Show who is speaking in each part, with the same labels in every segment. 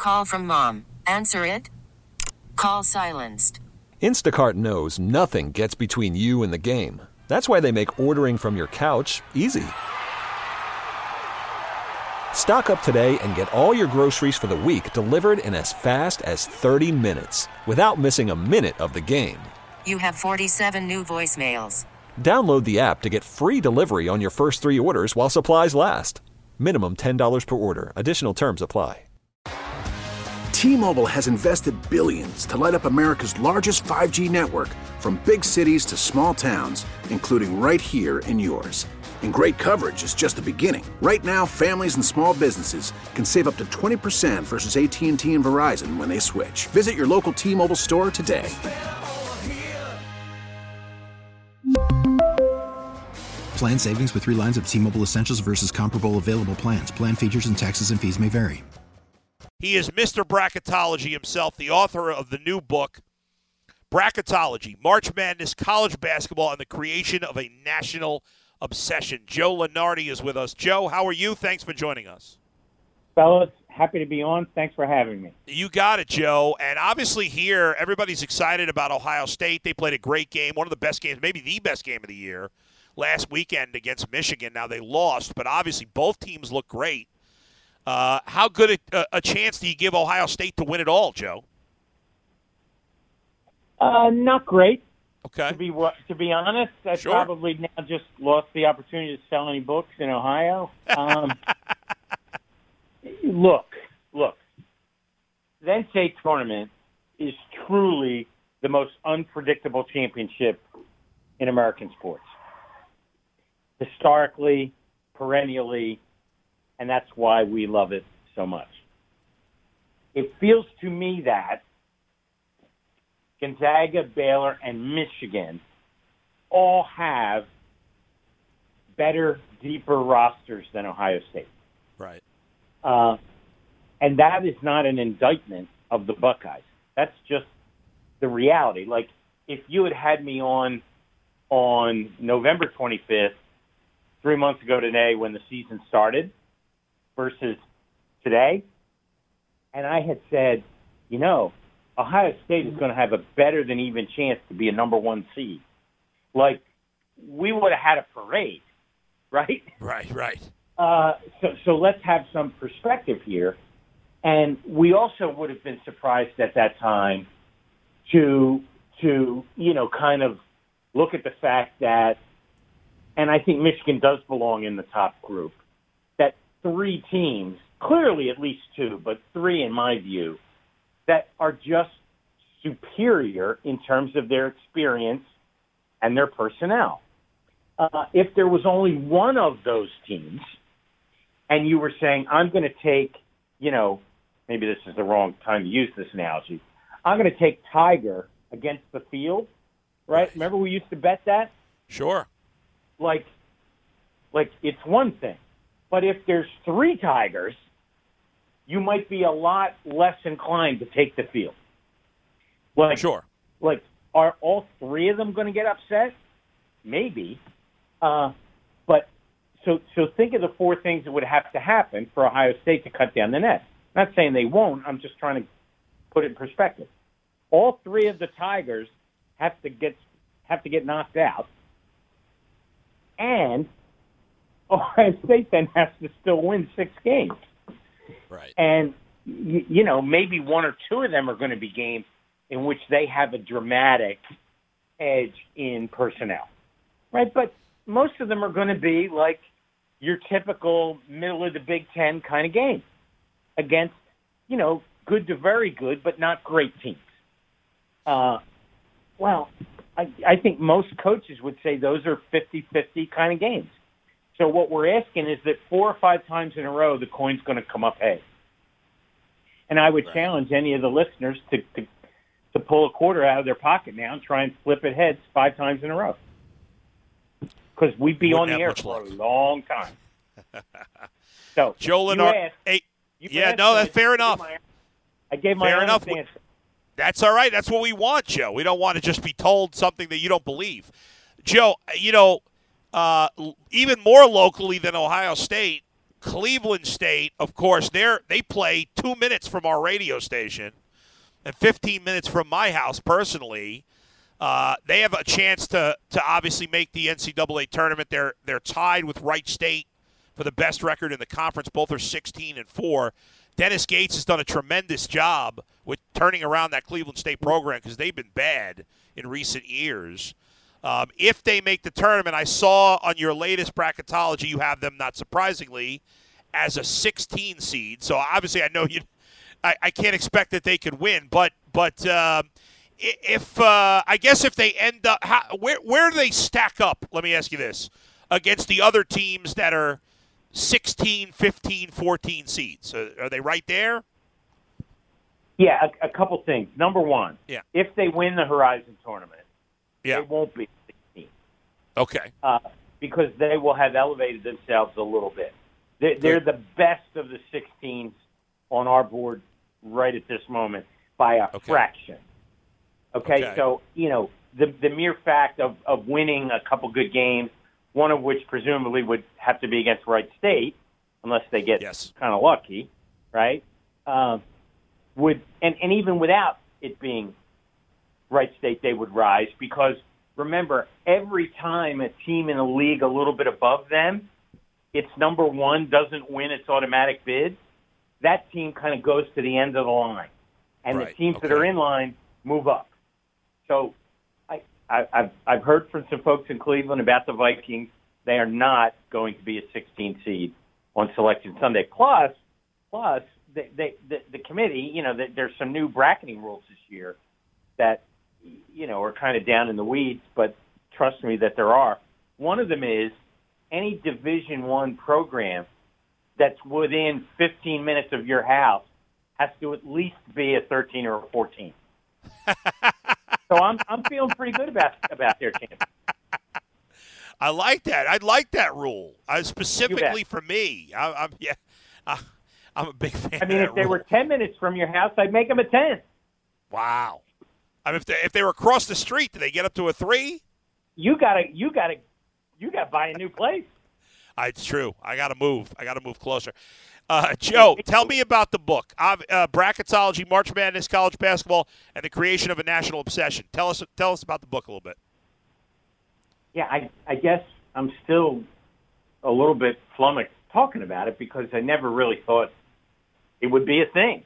Speaker 1: Call from mom. Answer it. Call silenced.
Speaker 2: Instacart knows nothing gets between you and the game. That's why they make ordering from your couch easy. Stock up today and get all your groceries for the week delivered in as fast as 30 minutes without missing a minute of the game.
Speaker 1: You have 47 new voicemails.
Speaker 2: Download the app to get free delivery on your first 3 orders while supplies last. Minimum $10 per order. Additional terms apply.
Speaker 3: T-Mobile has invested billions to light up America's largest 5G network, from big cities to small towns, including right here in yours. And great coverage is just the beginning. Right now, families and small businesses can save up to 20% versus AT&T and Verizon when they switch. Visit your local T-Mobile store today.
Speaker 4: Plan savings with 3 lines of T-Mobile Essentials versus comparable available plans. Plan features and taxes and fees may vary.
Speaker 5: He is Mr. Bracketology himself, the author of the new book, Bracketology, March Madness, College Basketball, and the Creation of a National Obsession. Joe Lunardi is with us. Joe, how are you? Thanks for joining us.
Speaker 6: Fellas, happy to be on. Thanks for having me.
Speaker 5: You got it, Joe. And obviously here, everybody's excited about Ohio State. They played a great game, one of the best games, maybe the best game of the year, last weekend against Michigan. Now they lost, but obviously both teams look great. How good a chance do you give Ohio State to win it all, Joe?
Speaker 6: Not great.
Speaker 5: Okay.
Speaker 6: To be honest, I
Speaker 5: Sure.
Speaker 6: probably now just lost the opportunity to sell any books in Ohio. Look. The NCAA tournament is truly the most unpredictable championship in American sports. Historically, perennially, and that's why we love it so much. It feels to me that Gonzaga, Baylor, and Michigan all have better, deeper rosters than Ohio State.
Speaker 5: Right.
Speaker 6: And that is not an indictment of the Buckeyes. That's just the reality. Like, if you had me on November 25th, 3 months ago today when the season started, versus today, and I had said, Ohio State is going to have a better than even chance to be a number 1 seed. Like, we would have had a parade, right?
Speaker 5: Right.
Speaker 6: So let's have some perspective here. And we also would have been surprised at that time to kind of look at the fact that, and I think Michigan does belong in the top group, that 3 teams, clearly at least 2, but 3 in my view, that are just superior in terms of their experience and their personnel. If there was only one of those teams, and you were saying, I'm going to take, maybe this is the wrong time to use this analogy, I'm going to take Tiger against the field, right? Remember we used to bet that?
Speaker 5: Sure.
Speaker 6: Like it's one thing. But if there's 3 Tigers, you might be a lot less inclined to take the field.
Speaker 5: Sure.
Speaker 6: Like, are all 3 of them going to get upset? Maybe. But so think of the 4 things that would have to happen for Ohio State to cut down the net. I'm not saying they won't. I'm just trying to put it in perspective. All 3 of the Tigers have to get knocked out, and Ohio State then has to still win 6 games.
Speaker 5: Right.
Speaker 6: And, maybe 1 or 2 of them are going to be games in which they have a dramatic edge in personnel, right? But most of them are going to be like your typical middle of the Big Ten kind of game against, good to very good, but not great teams. I think most coaches would say those are 50-50 kind of games. So what we're asking is that 4 or 5 times in a row, the coin's going to come up heads. And I would challenge any of the listeners to pull a quarter out of their pocket now and try and flip it heads 5 times in a row. Because we'd be on the air for a long time. So,
Speaker 5: Joe Lunardi. That's fair enough.
Speaker 6: I gave my honest answer.
Speaker 5: That's all right. That's what we want, Joe. We don't want to just be told something that you don't believe. Joe, even more locally than Ohio State, Cleveland State, of course, they play 2 minutes from our radio station and 15 minutes from my house personally. They have a chance to obviously make the NCAA tournament. They're tied with Wright State for the best record in the conference. Both are 16-4. Dennis Gates has done a tremendous job with turning around that Cleveland State program because they've been bad in recent years. If they make the tournament, I saw on your latest bracketology you have them, not surprisingly, as a 16 seed. So obviously I know I can't expect that they could win, but if I guess if they end up, where do they stack up? Let me ask you this: against the other teams that are 16, 15, 14 seeds, are they right there?
Speaker 6: Yeah, a couple things. Number one, if they win the Horizon tournament, they won't be 16.
Speaker 5: Okay.
Speaker 6: Because they will have elevated themselves a little bit. They're the best of the 16s on our board right at this moment by a fraction. Okay, so, the mere fact of winning a couple good games, one of which presumably would have to be against Wright State, unless they get kind of lucky, right? And even without it being Wright State, they would rise because, remember, every time a team in a league a little bit above them, its number one doesn't win its automatic bid, that team kind of goes to the end of the line. And the teams that are in line move up. So I've heard from some folks in Cleveland about the Vikings. They are not going to be a 16 seed on Selection Sunday. Plus the committee, there's some new bracketing rules this year that, are kind of down in the weeds, but trust me that there are. One of them is any Division I program that's within 15 minutes of your house has to at least be a 13 or a 14. So I'm feeling pretty good about their chance.
Speaker 5: I like that. I like that rule. Specifically for me. I'm a big fan.
Speaker 6: I mean, if they were 10 minutes from your house, I'd make them a 10.
Speaker 5: Wow. I mean, if they were across the street, do they get up to a 3?
Speaker 6: You gotta buy a new place.
Speaker 5: It's true. I gotta move closer. Joe, tell me about the book, Bracketology, March Madness, College Basketball, and the Creation of a National Obsession. Tell us about the book a little bit. Yeah,
Speaker 6: I guess I'm still a little bit flummoxed talking about it because I never really thought it would be a thing.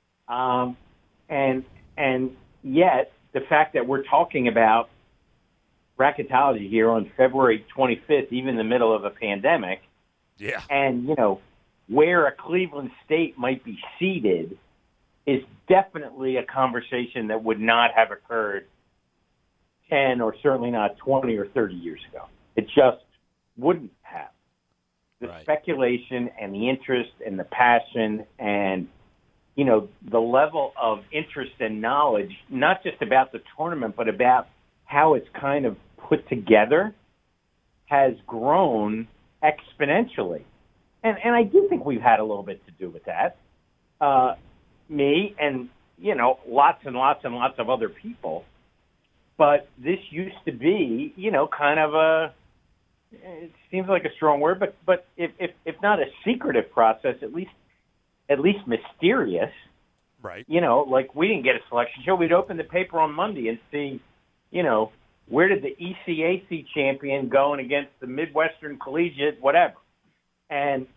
Speaker 6: And yet, the fact that we're talking about bracketology here on February 25th, even in the middle of a pandemic, and, where a Cleveland State might be seated is definitely a conversation that would not have occurred 10 or certainly not 20 or 30 years ago. It just wouldn't have. The speculation and the interest and the passion and, the level of interest and knowledge, not just about the tournament, but about how it's kind of put together, has grown exponentially. And I do think we've had a little bit to do with that. Me and, lots and lots and lots of other people. But this used to be, kind of it seems like a strong word, but if not a secretive process, at least mysterious.
Speaker 5: Right.
Speaker 6: Like we didn't get a selection show. We'd open the paper on Monday and see, where did the ECAC champion going against the Midwestern Collegiate, whatever. And,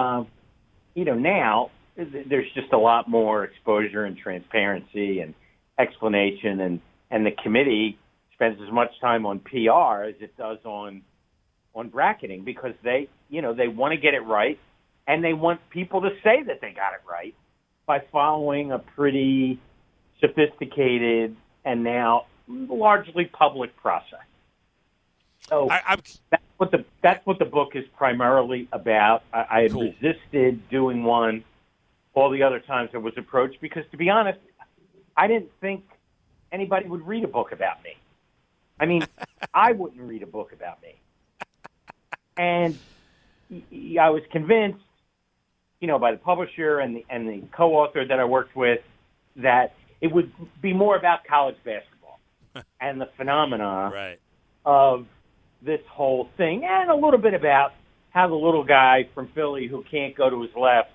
Speaker 6: now there's just a lot more exposure and transparency and explanation, and the committee spends as much time on PR as it does on bracketing because they want to get it right, and they want people to say that they got it right by following a pretty sophisticated and now largely public process. So that's what the book is primarily about. I had resisted doing one all the other times I was approached because, to be honest, I didn't think anybody would read a book about me. I mean, I wouldn't read a book about me. And I was convinced, by the publisher and the co-author that I worked with that it would be more about college basketball and the phenomena of this whole thing, and a little bit about how the little guy from Philly who can't go to his left,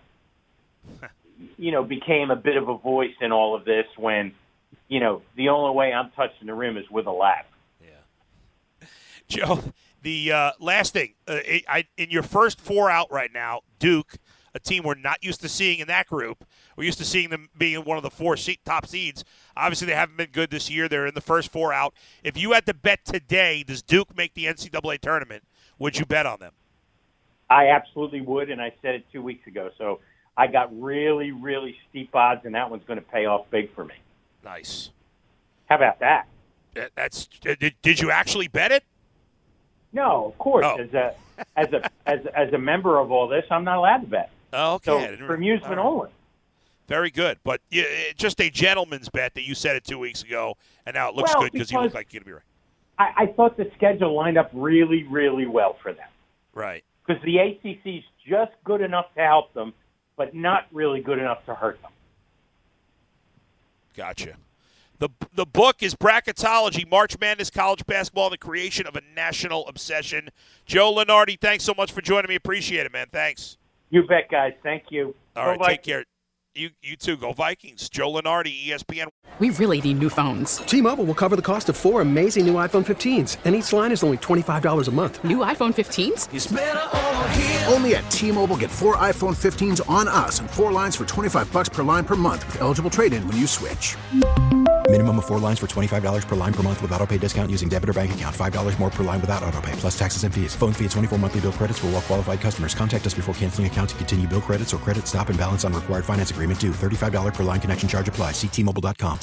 Speaker 6: became a bit of a voice in all of this when, the only way I'm touching the rim is with a lap.
Speaker 5: Yeah. Joe, the last thing, in your first 4 out right now, Duke, a team we're not used to seeing in that group. We're used to seeing them being one of the 4 top seeds. Obviously, they haven't been good this year. They're in the first 4 out. If you had to bet today, does Duke make the NCAA tournament, would you bet on them?
Speaker 6: I absolutely would, and I said it 2 weeks ago. So I got really, really steep odds, and that one's going to pay off big for me.
Speaker 5: Nice.
Speaker 6: How about that?
Speaker 5: Did you actually bet it?
Speaker 6: No, of course.
Speaker 5: Oh.
Speaker 6: As a member of all this, I'm not allowed to bet.
Speaker 5: Oh, okay.
Speaker 6: So for amusement only.
Speaker 5: Very good. But just a gentleman's bet that you said it 2 weeks ago, and now it looks good because you look like you're going to be right.
Speaker 6: I thought the schedule lined up really, really well for them.
Speaker 5: Right.
Speaker 6: Because the ACC's just good enough to help them, but not really good enough to hurt them.
Speaker 5: Gotcha. The book is Bracketology, March Madness College Basketball, the Creation of a National Obsession. Joe Lunardi, thanks so much for joining me. Appreciate it, man. Thanks.
Speaker 6: You bet, guys. Thank you.
Speaker 5: All right, take care. You too. Go Vikings. Joe Lunardi, ESPN.
Speaker 7: We really need new phones.
Speaker 8: T-Mobile will cover the cost of 4 amazing new iPhone 15s, and each line is only $25 a month.
Speaker 7: New iPhone 15s?
Speaker 3: It's better over here. Only at T-Mobile, get 4 iPhone 15s on us and 4 lines for $25 per line per month with eligible trade-in when you switch.
Speaker 4: Minimum of 4 lines for $25 per line per month with autopay discount using debit or bank account. $5 more per line without autopay, plus taxes and fees. Phone fee at 24 monthly bill credits for well-qualified customers. Contact us before canceling account to continue bill credits or credit stop and balance on required finance agreement due. $35 per line connection charge applies. See T-Mobile.com.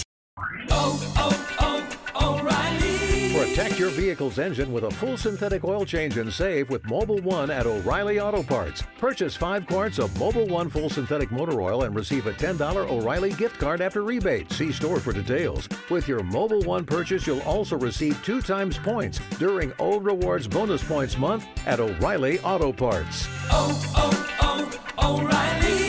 Speaker 9: O'Reilly. Protect your vehicle's engine with a full synthetic oil change and save with Mobil 1 at O'Reilly Auto Parts. Purchase 5 quarts of Mobil 1 full synthetic motor oil and receive a $10 O'Reilly gift card after rebate. See store for details. With your Mobil 1 purchase, you'll also receive 2 times points during O Rewards Bonus Points Month at O'Reilly Auto Parts.
Speaker 10: O'Reilly.